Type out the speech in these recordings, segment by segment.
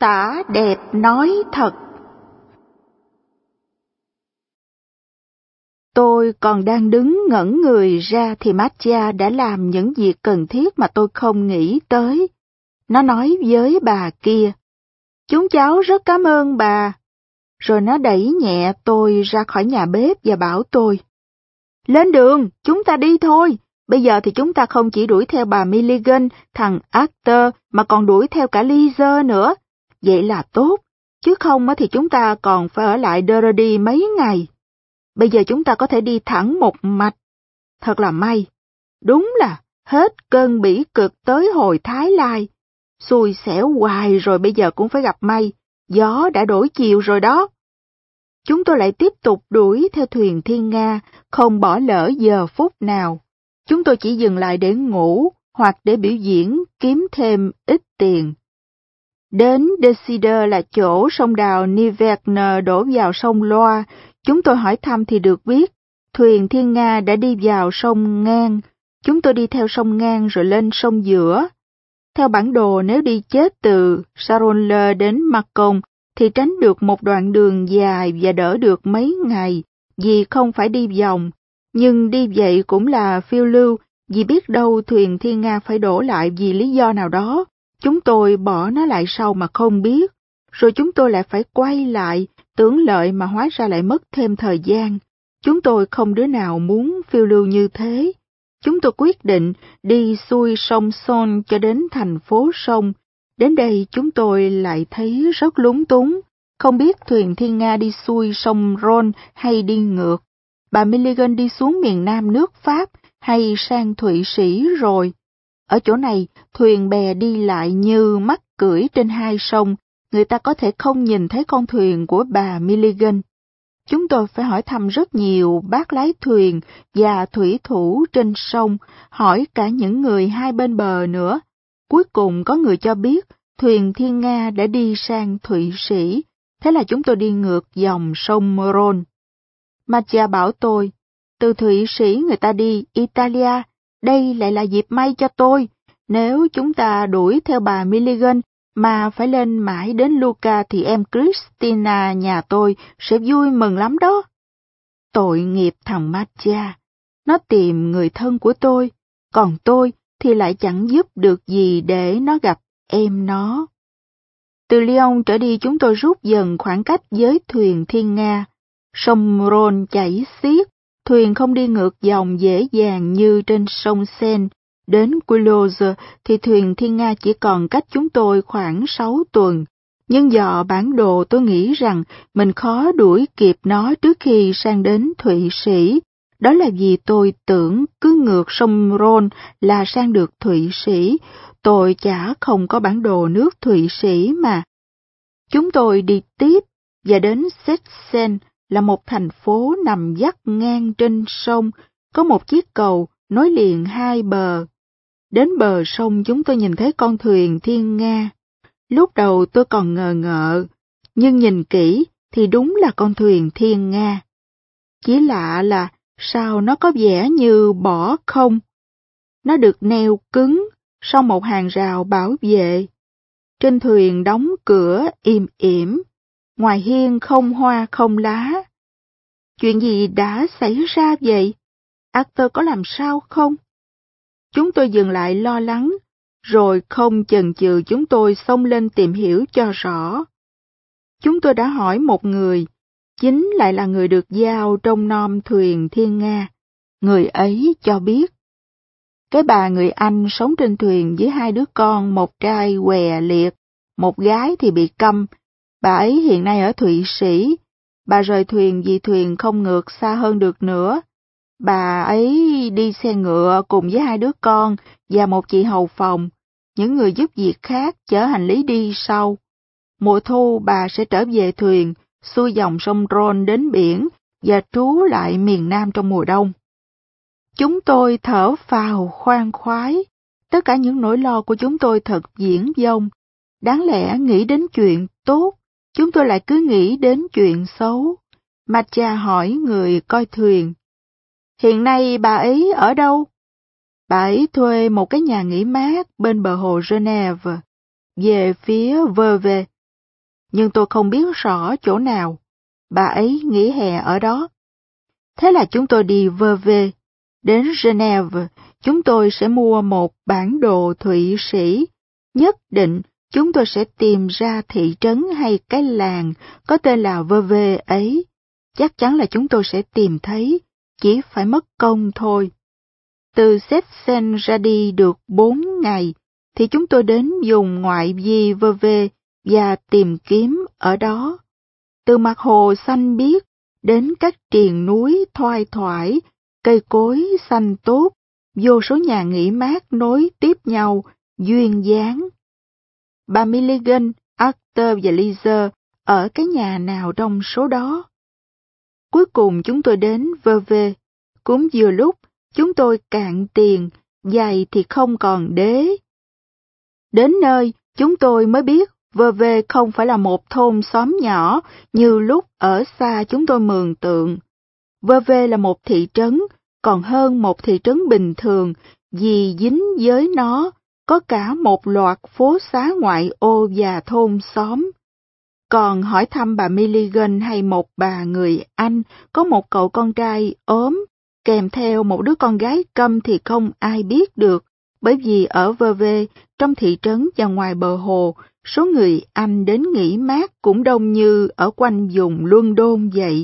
Tả đẹp nói thật. Tôi còn đang đứng ngẩn người ra thì Mattia đã làm những việc cần thiết mà tôi không nghĩ tới. Nó nói với bà kia, "Chúng cháu rất cảm ơn bà." Rồi nó đẩy nhẹ tôi ra khỏi nhà bếp và bảo tôi, "Lên đường, chúng ta đi thôi. Bây giờ thì chúng ta không chỉ đuổi theo bà Milligan, thằng Arthur, mà còn đuổi theo cả Lizer nữa. Vậy là tốt, chứ không thì chúng ta còn phải ở lại Durrady mấy ngày. Bây giờ chúng ta có thể đi thẳng một mạch. Thật là may. Đúng là hết cơn bỉ cực tới hồi Thái Lai. Xui xẻo hoài rồi bây giờ cũng phải gặp may. Gió đã đổi chiều rồi đó." Chúng tôi lại tiếp tục đuổi theo thuyền Thiên Nga, không bỏ lỡ giờ phút nào. Chúng tôi chỉ dừng lại để ngủ hoặc để biểu diễn kiếm thêm ít tiền. Đến Decider là chỗ sông đào Niverne đổ vào sông Loa. Chúng tôi hỏi thăm thì được biết, thuyền Thiên Nga đã đi vào sông Ngang. Chúng tôi đi theo sông Ngang rồi lên sông Giữa. Theo bản đồ, nếu đi chết từ Saronle đến Macon, thì tránh được một đoạn đường dài và đỡ được mấy ngày, vì không phải đi vòng. Nhưng đi vậy cũng là phiêu lưu, vì biết đâu thuyền Thiên Nga phải đổ lại vì lý do nào đó. Chúng tôi bỏ nó lại sau mà không biết, rồi chúng tôi lại phải quay lại, tưởng lợi mà hóa ra lại mất thêm thời gian. Chúng tôi không đứa nào muốn phiêu lưu như thế. Chúng tôi quyết định đi xuôi sông Son cho đến thành phố sông. Đến đây chúng tôi lại thấy rất lúng túng, không biết thuyền Thiên Nga đi xuôi sông Rhône hay đi ngược. Bà Milligan đi xuống miền nam nước Pháp hay sang Thụy Sĩ rồi. Ở chỗ này, thuyền bè đi lại như mắt cưỡi trên hai sông, người ta có thể không nhìn thấy con thuyền của bà Milligan. Chúng tôi phải hỏi thăm rất nhiều bác lái thuyền và thủy thủ trên sông, hỏi cả những người hai bên bờ nữa. Cuối cùng có người cho biết thuyền Thiên Nga đã đi sang Thụy Sĩ, thế là chúng tôi đi ngược dòng sông Rhône. Mattia bảo tôi, từ Thụy Sĩ người ta đi Italia, đây lại là dịp may cho tôi. Nếu chúng ta đuổi theo bà Milligan mà phải lên mãi đến Lucca thì em Christina nhà tôi sẽ vui mừng lắm đó. Tội nghiệp thằng Mattia, nó tìm người thân của tôi, còn tôi thì lại chẳng giúp được gì để nó gặp em nó. Từ Lyon trở đi chúng tôi rút dần khoảng cách với thuyền Thiên Nga. Sông Rhône chảy xiết, thuyền không đi ngược dòng dễ dàng như trên sông Seine. Đến Quilloz thì thuyền Thiên Nga chỉ còn cách chúng tôi khoảng 6 tuần. Nhưng dò bản đồ tôi nghĩ rằng mình khó đuổi kịp nó trước khi sang đến Thụy Sĩ. Đó là vì tôi tưởng cứ ngược sông Rhône là sang được Thụy Sĩ. Tôi chả không có bản đồ nước Thụy Sĩ mà. Chúng tôi đi tiếp và đến Sachsen là một thành phố nằm dắt ngang trên sông, có một chiếc cầu nối liền hai bờ. Đến bờ sông chúng tôi nhìn thấy con thuyền Thiên Nga. Lúc đầu tôi còn ngờ ngợ, nhưng nhìn kỹ thì đúng là con thuyền Thiên Nga. Chỉ lạ là sao nó có vẻ như bỏ không. Nó được neo cứng sau một hàng rào bảo vệ. Trên thuyền đóng cửa im ỉm, ngoài hiên không hoa không lá. Chuyện gì đã xảy ra vậy? Arthur có làm sao không? Chúng tôi dừng lại lo lắng, rồi không chần chừ chúng tôi xông lên tìm hiểu cho rõ. Chúng tôi đã hỏi một người, chính lại là người được giao trông nom thuyền Thiên Nga. Người ấy cho biết, cái bà người Anh sống trên thuyền với hai đứa con, một trai què liệt, một gái thì bị câm. Bà ấy hiện nay ở Thụy Sĩ. Bà rời thuyền vì thuyền không ngược xa hơn được nữa. Bà ấy đi xe ngựa cùng với hai đứa con và một chị hầu phòng. Những người giúp việc khác chở hành lý đi sau. Mùa thu bà sẽ trở về thuyền, xuôi dòng sông Rhône đến biển và trú lại miền Nam trong mùa đông. Chúng tôi thở phào khoan khoái. Tất cả những nỗi lo của chúng tôi thật viển vông. Đáng lẽ nghĩ đến chuyện tốt, chúng tôi lại cứ nghĩ đến chuyện xấu. Mattia hỏi người coi thuyền. Hiện nay bà ấy ở đâu? Bà ấy thuê một cái nhà nghỉ mát bên bờ hồ Genève, về phía Vevey. nhưng tôi không biết rõ chỗ nào. Bà ấy nghỉ hè ở đó. Thế là chúng tôi đi vơ vê. Đến Geneva, chúng tôi sẽ mua một bản đồ Thụy Sĩ. Nhất định chúng tôi sẽ tìm ra thị trấn hay cái làng có tên là vơ vê ấy. Chắc chắn là chúng tôi sẽ tìm thấy, chỉ phải mất công thôi. Từ Sefsen ra đi được 4 ngày, thì chúng tôi đến vùng ngoại vi vơ vê và tìm kiếm ở đó. Từ mặt hồ xanh biếc đến các triền núi thoai thoải, cây cối xanh tốt, vô số nhà nghỉ mát nối tiếp nhau, duyên dáng. Bà Milligan, Arthur và Lisa ở cái nhà nào trong số đó? Cuối cùng chúng tôi đến vơ vê. Cũng vừa lúc chúng tôi cạn tiền, giày thì không còn đế. Đến nơi, chúng tôi mới biết vơ vê không phải là một thôn xóm nhỏ như lúc ở xa chúng tôi mường tượng. Vơ vê là một thị trấn, còn hơn một thị trấn bình thường, vì dính với nó có cả một loạt phố xá ngoại ô và thôn xóm. Còn hỏi thăm bà Milligan hay một bà người Anh có một cậu con trai ốm, kèm theo một đứa con gái câm thì không ai biết được, bởi vì ở vơ vê, trong thị trấn và ngoài bờ hồ, số người Anh đến nghỉ mát cũng đông như ở quanh vùng London vậy.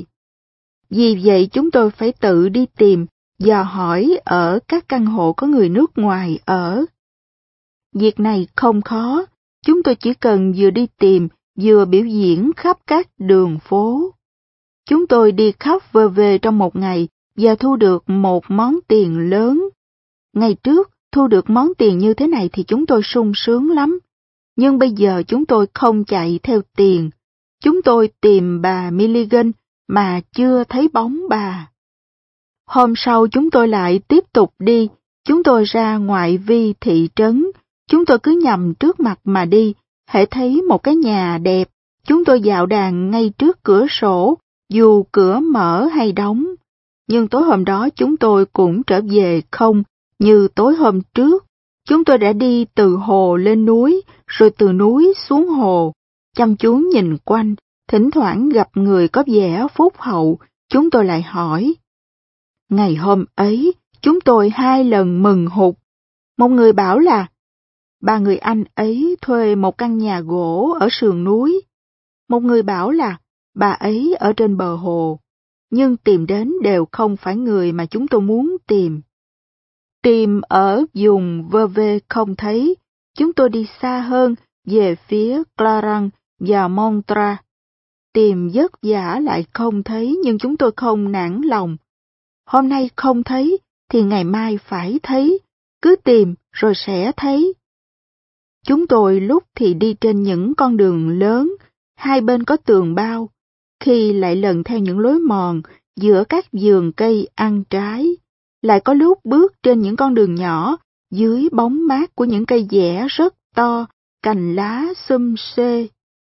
Vì vậy chúng tôi phải tự đi tìm, dò hỏi ở các căn hộ có người nước ngoài ở. Việc này không khó, chúng tôi chỉ cần vừa đi tìm, vừa biểu diễn khắp các đường phố. Chúng tôi đi khắp vơ vê trong một ngày và thu được một món tiền lớn. Ngày trước, thu được món tiền như thế này thì chúng tôi sung sướng lắm. Nhưng bây giờ chúng tôi không chạy theo tiền. Chúng tôi tìm bà Milligan mà chưa thấy bóng bà. Hôm sau chúng tôi lại tiếp tục đi. Chúng tôi ra ngoại vi thị trấn. Chúng tôi cứ nhằm trước mặt mà đi. Hễ thấy một cái nhà đẹp, chúng tôi dạo đàn ngay trước cửa sổ, dù cửa mở hay đóng. Nhưng tối hôm đó chúng tôi cũng trở về không, như tối hôm trước. Chúng tôi đã đi từ hồ lên núi, rồi từ núi xuống hồ, chăm chú nhìn quanh, thỉnh thoảng gặp người có vẻ phúc hậu, chúng tôi lại hỏi. Ngày hôm ấy, chúng tôi 2 lần mừng hụt. Một người bảo là, bà người Anh ấy thuê một căn nhà gỗ ở sườn núi. Một người bảo là, bà ấy ở trên bờ hồ. Nhưng tìm đến đều không phải người mà chúng tôi muốn tìm. Tìm ở vùng vơ vê không thấy, chúng tôi đi xa hơn, về phía Clarence và Montreux. Tìm vất vả lại không thấy, nhưng chúng tôi không nản lòng. Hôm nay không thấy, thì ngày mai phải thấy, cứ tìm rồi sẽ thấy. Chúng tôi lúc thì đi trên những con đường lớn, hai bên có tường bao, khi lại lần theo những lối mòn giữa các vườn cây ăn trái, lại có lúc bước trên những con đường nhỏ dưới bóng mát của những cây dẻ rất to, cành lá xum xê.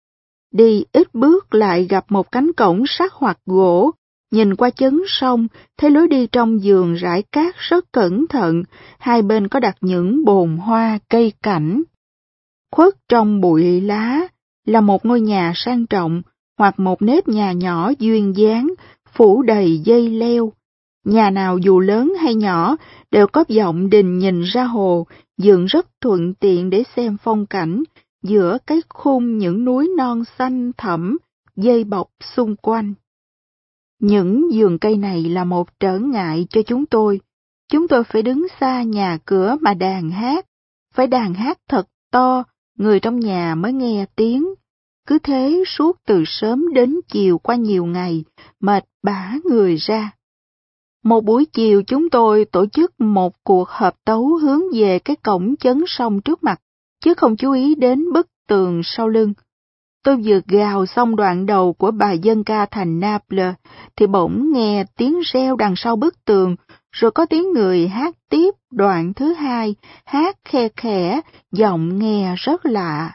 Đi ít bước lại gặp một cánh cổng sắt hoặc gỗ, nhìn qua chấn sông, thấy lối đi trong vườn rải cát rất cẩn thận, hai bên có đặt những bồn hoa cây cảnh. Khuất trong bụi lá là một ngôi nhà sang trọng, hoặc một nếp nhà nhỏ duyên dáng, phủ đầy dây leo. Nhà nào dù lớn hay nhỏ đều có vọng đình nhìn ra hồ, dựng rất thuận tiện để xem phong cảnh, giữa cái khung những núi non xanh thẳm, dây bọc xung quanh. Những vườn cây này là một trở ngại cho chúng tôi. Chúng tôi phải đứng xa nhà cửa mà đàn hát, phải đàn hát thật to, người trong nhà mới nghe tiếng. Cứ thế suốt từ sớm đến chiều qua nhiều ngày, mệt bã người ra. Một buổi chiều chúng tôi tổ chức một cuộc hợp tấu hướng về cái cổng chấn sông trước mặt, chứ không chú ý đến bức tường sau lưng. Tôi vừa gào xong đoạn đầu của bài dân ca thành Naples, thì bỗng nghe tiếng reo đằng sau bức tường, rồi có tiếng người hát tiếp đoạn thứ hai, hát khe khẽ, giọng nghe rất lạ.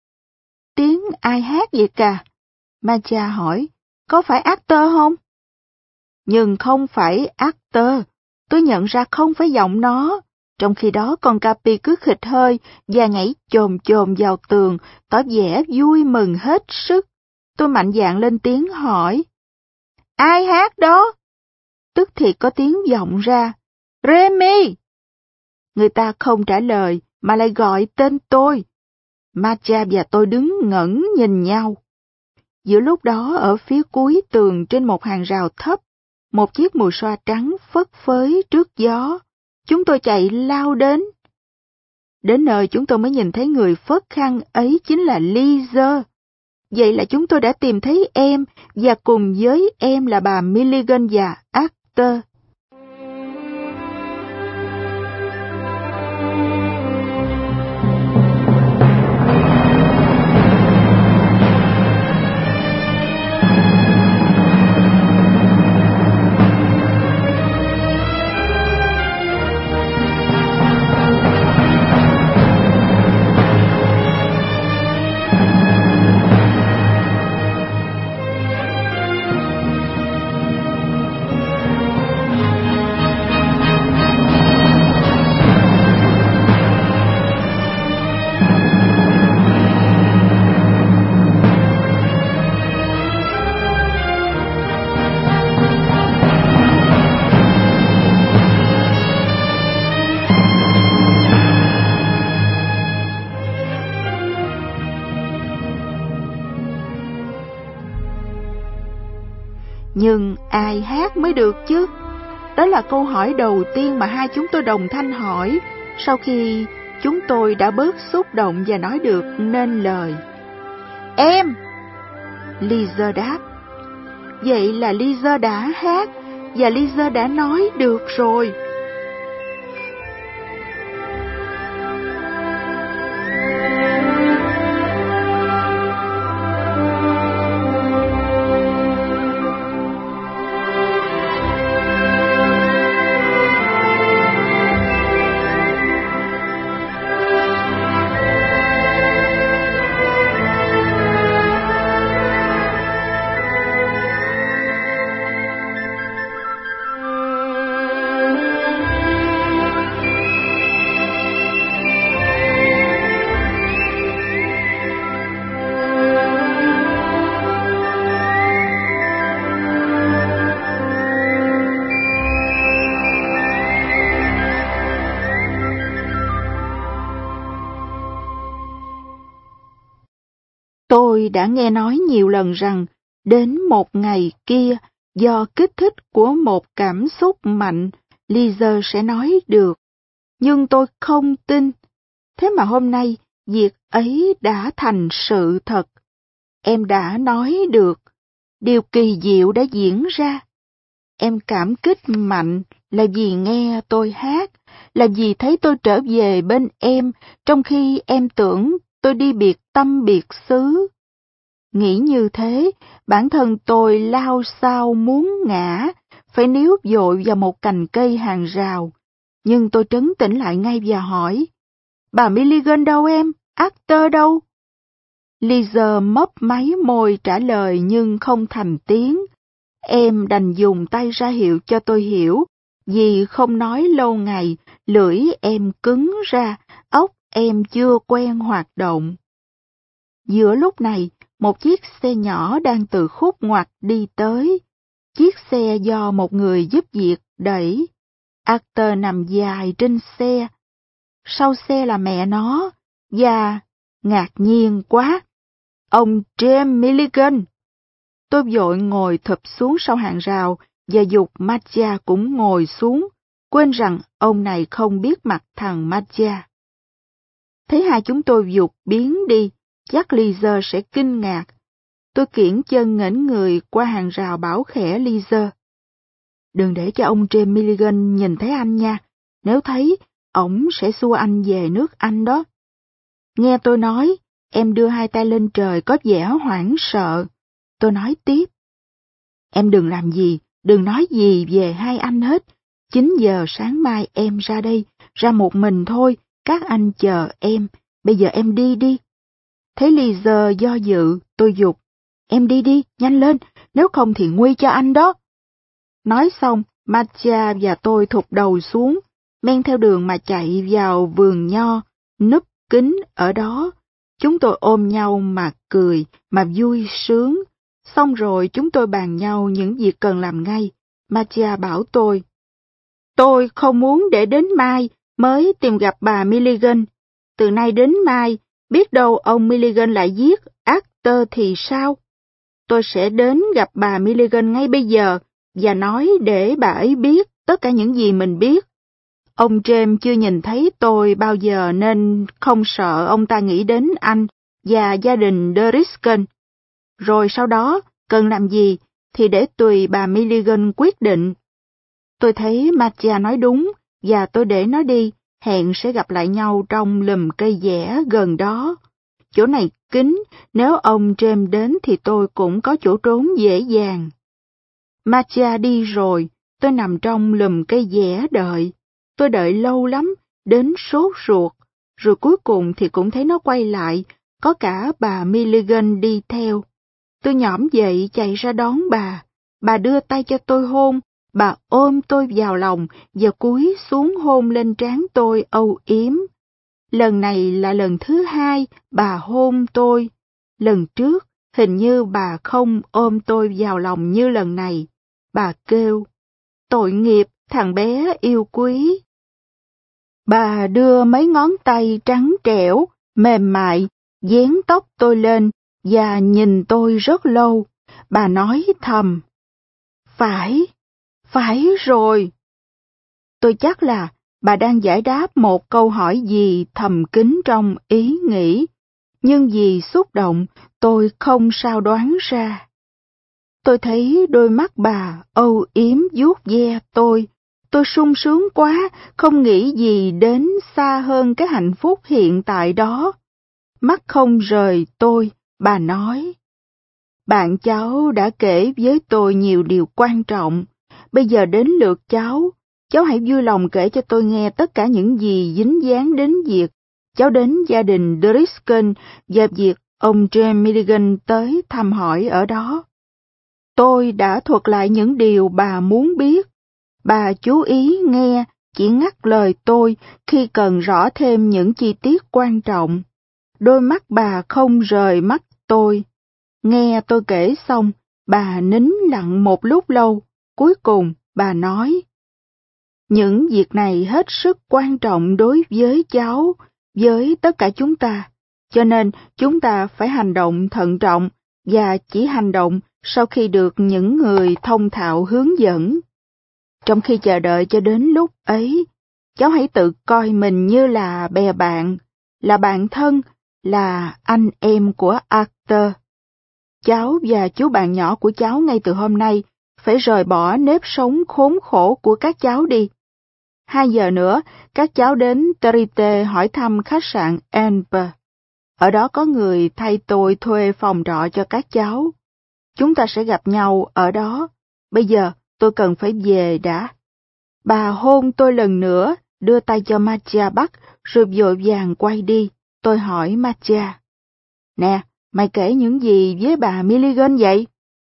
Tiếng ai hát vậy cả? Macha hỏi, có phải Arthur không? Nhưng không phải Arthur, tôi nhận ra không phải giọng nó. Trong khi đó con Capi cứ khịt hơi và nhảy chồm chồm vào tường, tỏ vẻ vui mừng hết sức. Tôi mạnh dạn lên tiếng hỏi: "Ai hát đó?" Tức thì có tiếng vọng ra: "Remy!" Người ta không trả lời mà lại gọi tên tôi. Macha và tôi đứng ngẩn nhìn nhau. Giữa lúc đó ở phía cuối tường trên một hàng rào thấp, một chiếc mùi xoa trắng phất phới trước gió. Chúng tôi chạy lao đến. Đến nơi chúng tôi mới nhìn thấy người phớt khăn ấy chính là Lisa. Vậy là chúng tôi đã tìm thấy em, và cùng với em là bà Milligan và Arthur. Nhưng ai hát mới được chứ? Đó là câu hỏi đầu tiên mà hai chúng tôi đồng thanh hỏi sau khi chúng tôi đã bớt xúc động và nói được nên lời. Em! Lisa đáp. Vậy là Lisa đã hát và Lisa đã nói được rồi. Tôi đã nghe nói nhiều lần rằng đến một ngày kia, do kích thích của một cảm xúc mạnh, Lisa sẽ nói được. Nhưng tôi không tin. Thế mà hôm nay, việc ấy đã thành sự thật. Em đã nói được. Điều kỳ diệu đã diễn ra. Em cảm kích mạnh là vì nghe tôi hát, là vì thấy tôi trở về bên em, trong khi em tưởng tôi đi biệt tâm biệt xứ. Nghĩ như thế, bản thân tôi lao sao muốn ngã, phải níu vội vào một cành cây hàng rào. Nhưng tôi trấn tĩnh lại ngay và hỏi: "Bà Milligan đâu em? Arthur đâu?" Lisa mấp máy môi trả lời nhưng không thành tiếng. Em đành dùng tay ra hiệu cho tôi hiểu, vì không nói lâu ngày, lưỡi em cứng ra, óc em chưa quen hoạt động. Giữa lúc này, một chiếc xe nhỏ đang từ khúc ngoặt đi tới. Chiếc xe do một người giúp việc đẩy. Arthur nằm dài trên xe. Sau xe là mẹ nó, và ngạc nhiên quá, ông James Milligan. Tôi vội ngồi thụp xuống sau hàng rào và giục Macha cũng ngồi xuống, quên rằng ông này không biết mặt thằng Macha. Thấy hai chúng tôi giục biến đi, chắc Lisa sẽ kinh ngạc. Tôi kiễng chân nghển người qua hàng rào bảo khẽ Lisa: "Đừng để cho ông James Milligan nhìn thấy anh nha, nếu thấy, ổng sẽ xua anh về nước Anh đó." Nghe tôi nói, em đưa hai tay lên trời có vẻ hoảng sợ. Tôi nói tiếp: "Em đừng làm gì, đừng nói gì về hai anh hết. 9 giờ sáng mai em ra đây, ra một mình thôi, các anh chờ em, bây giờ em đi đi." Thấy Lisa do dự, tôi giục: "Em đi đi, nhanh lên, nếu không thì nguy cho anh đó." Nói xong, Macha và tôi thụt đầu xuống. men theo đường mà chạy vào vườn nho, núp kín ở đó. Chúng tôi ôm nhau mà cười, mà vui sướng. Xong rồi chúng tôi bàn nhau những việc cần làm ngay. Mattia bảo tôi không muốn để đến mai mới tìm gặp bà Milligan. Từ nay đến mai, biết đâu ông Milligan lại giết Arthur thì sao? Tôi sẽ đến gặp bà Milligan ngay bây giờ và nói để bà ấy biết tất cả những gì mình biết. Ông James chưa nhìn thấy tôi bao giờ nên không sợ ông ta nghĩ đến anh và gia đình Driscoll. Rồi sau đó, cần làm gì thì để tùy bà Milligan quyết định. Tôi thấy Mattia nói đúng và tôi để nó đi, hẹn sẽ gặp lại nhau trong lùm cây dẻ gần đó. Chỗ này kín, nếu ông James đến thì tôi cũng có chỗ trốn dễ dàng. Mattia đi rồi, tôi nằm trong lùm cây dẻ đợi. Tôi đợi lâu lắm, đến sốt ruột, rồi cuối cùng thì cũng thấy nó quay lại, có cả bà Milligan đi theo. Tôi nhõm dậy chạy ra đón bà đưa tay cho tôi hôn, bà ôm tôi vào lòng và cúi xuống hôn lên trán tôi âu yếm. Lần này là lần thứ hai bà hôn tôi. Lần trước, hình như bà không ôm tôi vào lòng như lần này. Bà kêu, tội nghiệp, thằng bé yêu quý. Bà đưa mấy ngón tay trắng trẻo, mềm mại, vén tóc tôi lên và nhìn tôi rất lâu. Bà nói thầm, phải rồi. Tôi chắc là bà đang giải đáp một câu hỏi gì thầm kín trong ý nghĩ, nhưng vì xúc động, tôi không sao đoán ra. Tôi thấy đôi mắt bà âu yếm vuốt ve tôi sung sướng quá, không nghĩ gì đến xa hơn cái hạnh phúc hiện tại đó. Mắt không rời tôi, bà nói. Bạn cháu đã kể với tôi nhiều điều quan trọng, bây giờ đến lượt cháu hãy vui lòng kể cho tôi nghe tất cả những gì dính dáng đến việc cháu đến gia đình Driscoll và việc ông James Milligan tới thăm hỏi ở đó. Tôi đã thuật lại những điều bà muốn biết. Bà chú ý nghe, chỉ ngắt lời tôi khi cần rõ thêm những chi tiết quan trọng. Đôi mắt bà không rời mắt tôi. Nghe tôi kể xong, bà nín lặng một lúc lâu, cuối cùng bà nói. Những việc này hết sức quan trọng đối với cháu, với tất cả chúng ta, cho nên chúng ta phải hành động thận trọng và chỉ hành động sau khi được những người thông thạo hướng dẫn. Trong khi chờ đợi cho đến lúc ấy, cháu hãy tự coi mình như là bè bạn, là bạn thân, là anh em của Arthur. Cháu và chú bạn nhỏ của cháu ngay từ hôm nay phải rời bỏ nếp sống khốn khổ của các cháu đi. 2 giờ nữa, các cháu đến Terite hỏi thăm khách sạn Amber. Ở đó có người thay tôi thuê phòng trọ cho các cháu. Chúng ta sẽ gặp nhau ở đó. Bây giờ, tôi cần phải về đã. Bà hôn tôi lần nữa, đưa tay cho Mattia bắt, rồi vội vàng quay đi. Tôi hỏi Mattia. Nè, mày kể những gì với bà Milligan vậy?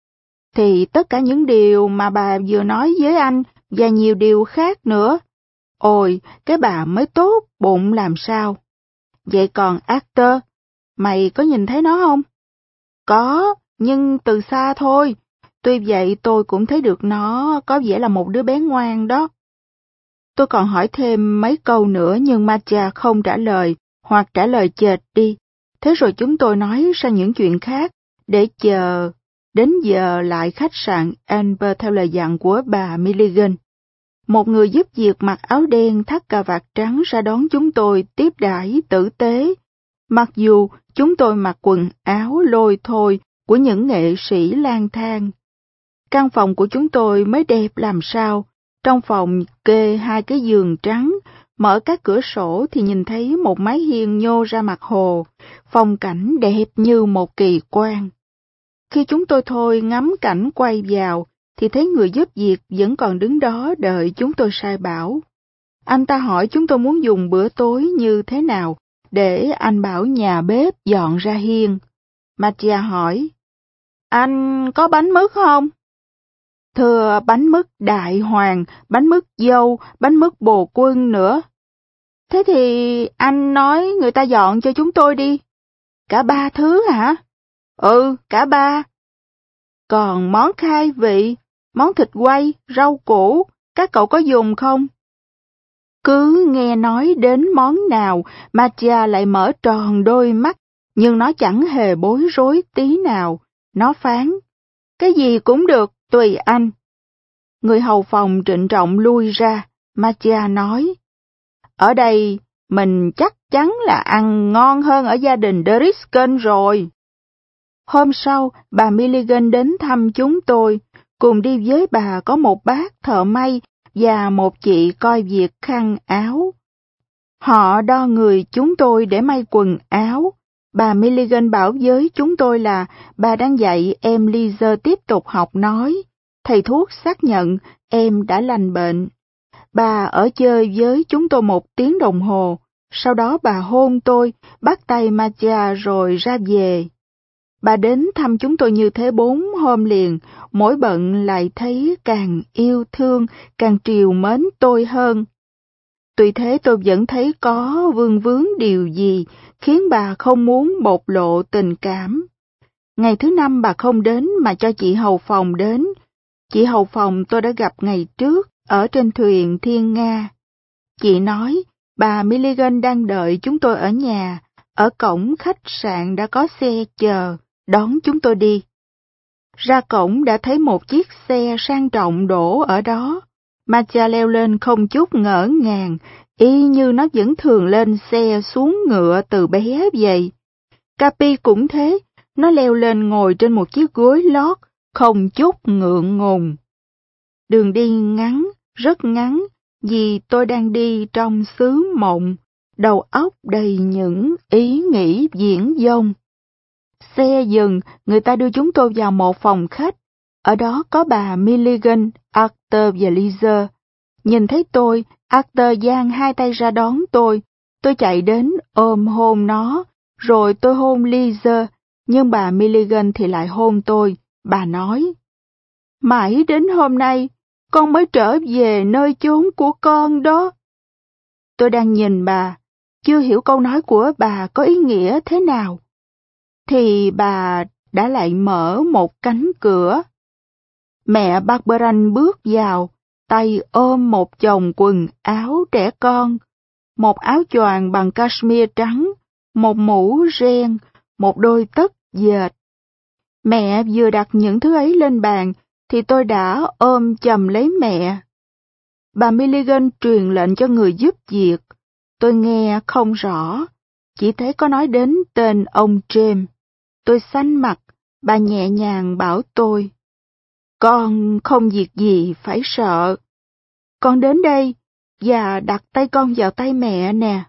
Thì tất cả những điều mà bà vừa nói với anh và nhiều điều khác nữa. Ôi, cái bà mới tốt bụng làm sao. Vậy còn Arthur, mày có nhìn thấy nó không? Có, nhưng từ xa thôi. Tuy vậy tôi cũng thấy được nó có vẻ là một đứa bé ngoan đó. Tôi còn hỏi thêm mấy câu nữa nhưng Mattia không trả lời hoặc trả lời chệch đi. Thế rồi chúng tôi nói sang những chuyện khác để chờ đến giờ lại khách sạn Amber theo lời dặn của bà Milligan. Một người giúp việc mặc áo đen thắt cà vạt trắng ra đón chúng tôi tiếp đãi tử tế, mặc dù chúng tôi mặc quần áo lôi thôi của những nghệ sĩ lang thang. Căn phòng của chúng tôi mới đẹp làm sao, trong phòng kê 2 cái giường trắng, mở các cửa sổ thì nhìn thấy một mái hiên nhô ra mặt hồ, phong cảnh đẹp như một kỳ quan. Khi chúng tôi thôi ngắm cảnh quay vào, thì thấy người giúp việc vẫn còn đứng đó đợi chúng tôi sai bảo. Anh ta hỏi chúng tôi muốn dùng bữa tối như thế nào, để anh bảo nhà bếp dọn ra hiên. Mattia hỏi, anh có bánh mứt không? thưa bánh mứt đại hoàng, bánh mứt dâu, bánh mứt bồ quân nữa. Thế thì anh nói người ta dọn cho chúng tôi đi. Cả 3 thứ hả? Ừ, cả 3. Còn món khai vị, món thịt quay, rau củ, các cậu có dùng không? Cứ nghe nói đến món nào, Mattia lại mở tròn đôi mắt, nhưng nó chẳng hề bối rối tí nào. Nó phán, cái gì cũng được, tùy anh. Người hầu phòng trịnh trọng lui ra, Mattia nói, ở đây mình chắc chắn là ăn ngon hơn ở gia đình Driscoll rồi. Hôm sau, bà Milligan đến thăm chúng tôi, cùng đi với bà có một bác thợ may và một chị coi việc khăn áo. Họ đo người chúng tôi để may quần áo. Bà Milligan bảo với chúng tôi là bà đang dạy em Lisa tiếp tục học nói. Thầy thuốc xác nhận em đã lành bệnh. Bà ở chơi với chúng tôi 1 tiếng đồng hồ, sau đó bà hôn tôi, bắt tay Mattia rồi ra về. Bà đến thăm chúng tôi như thế 4 hôm liền, mỗi bận lại thấy càng yêu thương, càng trìu mến tôi hơn. Tuy thế tôi vẫn thấy có vương vướng điều gì khiến bà không muốn bộc lộ tình cảm. Ngày thứ 5 bà không đến mà cho chị hầu phòng đến. Chị hầu phòng tôi đã gặp ngày trước ở trên thuyền Thiên Nga. Chị nói bà Milligan đang đợi chúng tôi ở nhà, ở cổng khách sạn đã có xe chờ, đón chúng tôi đi. Ra cổng đã thấy một chiếc xe sang trọng đổ ở đó. Mattia leo lên không chút ngỡ ngàng, y như nó vẫn thường lên xe xuống ngựa từ bé vậy. Capi cũng thế, nó leo lên ngồi trên một chiếc gối lót, không chút ngượng ngùng. Đường đi ngắn, rất ngắn, vì tôi đang đi trong xứ mộng, đầu óc đầy những ý nghĩ viển vông. Xe dừng, người ta đưa chúng tôi vào một phòng khách. Ở đó có bà Milligan, Arthur và Lisa. Nhìn thấy tôi, Arthur giang 2 tay ra đón tôi. Tôi chạy đến ôm hôn nó, rồi tôi hôn Lisa, nhưng bà Milligan thì lại hôn tôi. Bà nói, mãi đến hôm nay, con mới trở về nơi chốn của con đó. Tôi đang nhìn bà, chưa hiểu câu nói của bà có ý nghĩa thế nào. Thì bà đã lại mở một cánh cửa. Mẹ Barberin bước vào, tay ôm một chồng quần áo trẻ con, một áo choàng bằng cashmere trắng, một mũ ren, một đôi tất dệt. Mẹ vừa đặt những thứ ấy lên bàn, thì tôi đã ôm chầm lấy mẹ. Bà Milligan truyền lệnh cho người giúp việc. Tôi nghe không rõ, chỉ thấy có nói đến tên ông James. Tôi xanh mặt, bà nhẹ nhàng bảo tôi, con không việc gì phải sợ. Con đến đây và đặt tay con vào tay mẹ nè.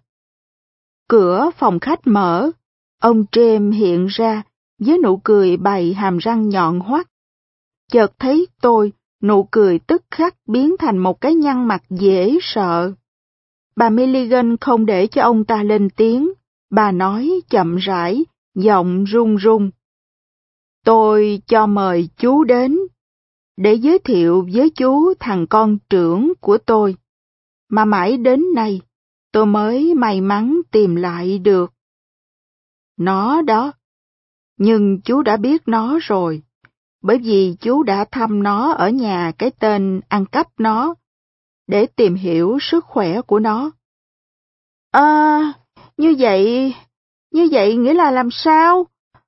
Cửa phòng khách mở, ông James hiện ra với nụ cười bày hàm răng nhọn hoắt. Chợt thấy tôi, nụ cười tức khắc biến thành một cái nhăn mặt dễ sợ. Bà Milligan không để cho ông ta lên tiếng, bà nói chậm rãi, giọng run run. Tôi cho mời chú đến, để giới thiệu với chú thằng con trưởng của tôi, mà mãi đến nay tôi mới may mắn tìm lại được. Nó đó, nhưng chú đã biết nó rồi, bởi vì chú đã thăm nó ở nhà cái tên ăn cắp nó, để tìm hiểu sức khỏe của nó. Như vậy nghĩa là làm sao?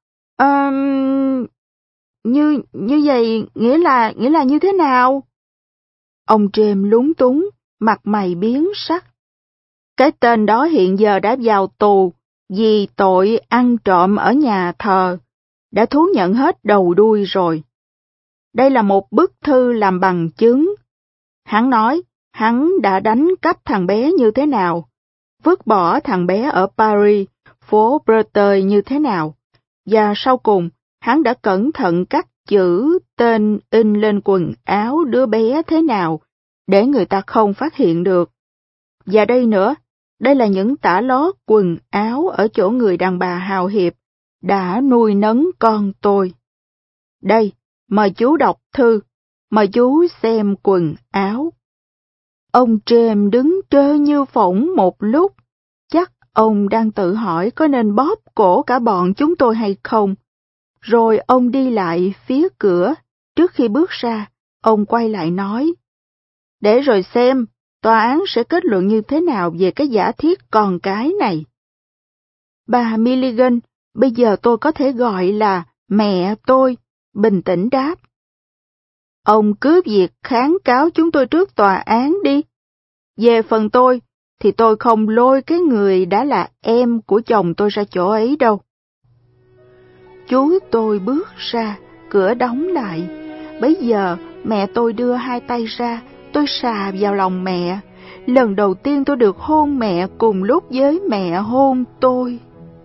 Như vậy nghĩa là như thế nào? Ông James lúng túng, mặt mày biến sắc. Cái tên đó hiện giờ đã vào tù vì tội ăn trộm ở nhà thờ, đã thú nhận hết đầu đuôi rồi. Đây là một bức thư làm bằng chứng. Hắn nói hắn đã đánh cắp thằng bé như thế nào, vứt bỏ thằng bé ở Paris, phố Breteuil như thế nào, và sau cùng hắn đã cẩn thận cắt chữ tên in lên quần áo đứa bé thế nào, để người ta không phát hiện được. Và đây nữa, đây là những tả lót quần áo ở chỗ người đàn bà hào hiệp đã nuôi nấng con tôi. Đây, mời chú đọc thư, mời chú xem quần áo. Ông James đứng trơ như phỗng một lúc, chắc ông đang tự hỏi có nên bóp cổ cả bọn chúng tôi hay không. Rồi ông đi lại phía cửa, trước khi bước ra, ông quay lại nói, để rồi xem, tòa án sẽ kết luận như thế nào về cái giả thiết con cái này. Bà Milligan, bây giờ tôi có thể gọi là mẹ tôi, bình tĩnh đáp. Ông cứ việc kháng cáo chúng tôi trước tòa án đi. Về phần tôi, thì tôi không lôi cái người đã là em của chồng tôi ra chỗ ấy đâu. Chú tôi bước ra, cửa đóng lại. Bấy giờ mẹ tôi đưa hai tay ra, tôi xà vào lòng mẹ. Lần đầu tiên tôi được hôn mẹ cùng lúc với mẹ hôn tôi.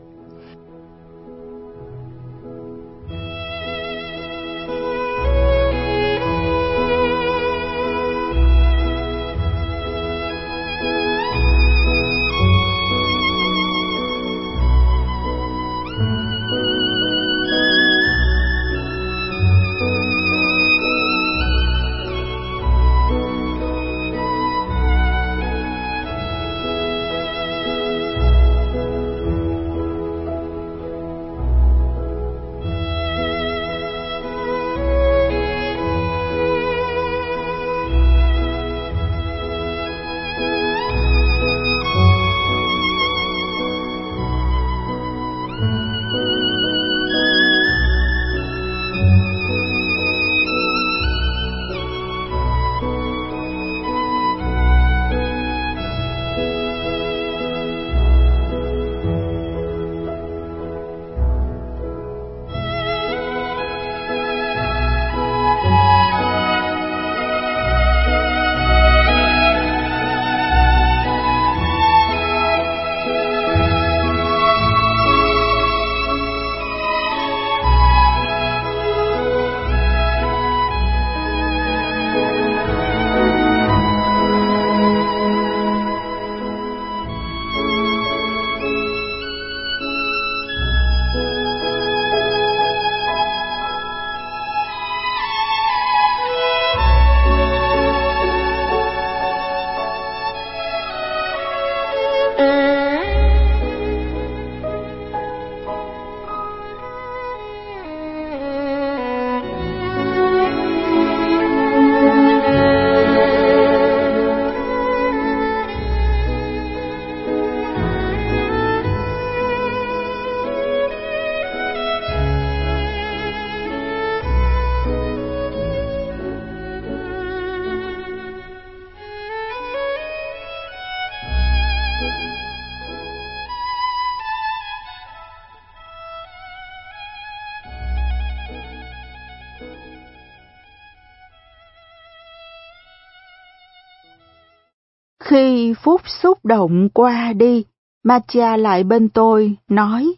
Khi phút xúc động qua đi, Macha lại bên tôi, nói,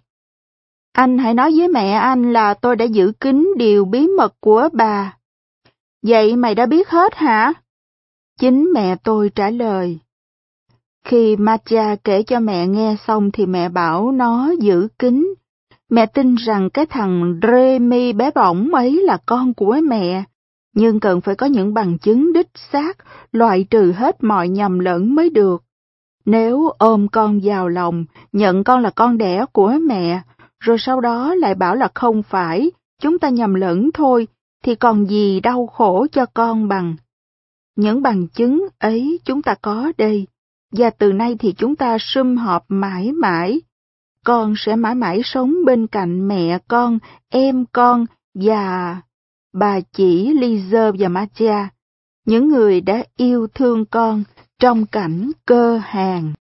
anh hãy nói với mẹ anh là tôi đã giữ kín điều bí mật của bà. Vậy mày đã biết hết hả? Chính mẹ tôi trả lời. Khi Macha kể cho mẹ nghe xong thì mẹ bảo nó giữ kín. Mẹ tin rằng cái thằng Remy bé bỏng ấy là con của mẹ, nhưng cần phải có những bằng chứng đích xác, loại trừ hết mọi nhầm lẫn mới được. Nếu ôm con vào lòng, nhận con là con đẻ của mẹ, rồi sau đó lại bảo là không phải, chúng ta nhầm lẫn thôi, thì còn gì đau khổ cho con bằng. Những bằng chứng ấy chúng ta có đây, và từ nay thì chúng ta sum họp mãi mãi. Con sẽ mãi mãi sống bên cạnh mẹ con, em con và bà chỉ Lisa và Macha, những người đã yêu thương con trong cảnh cơ hàn.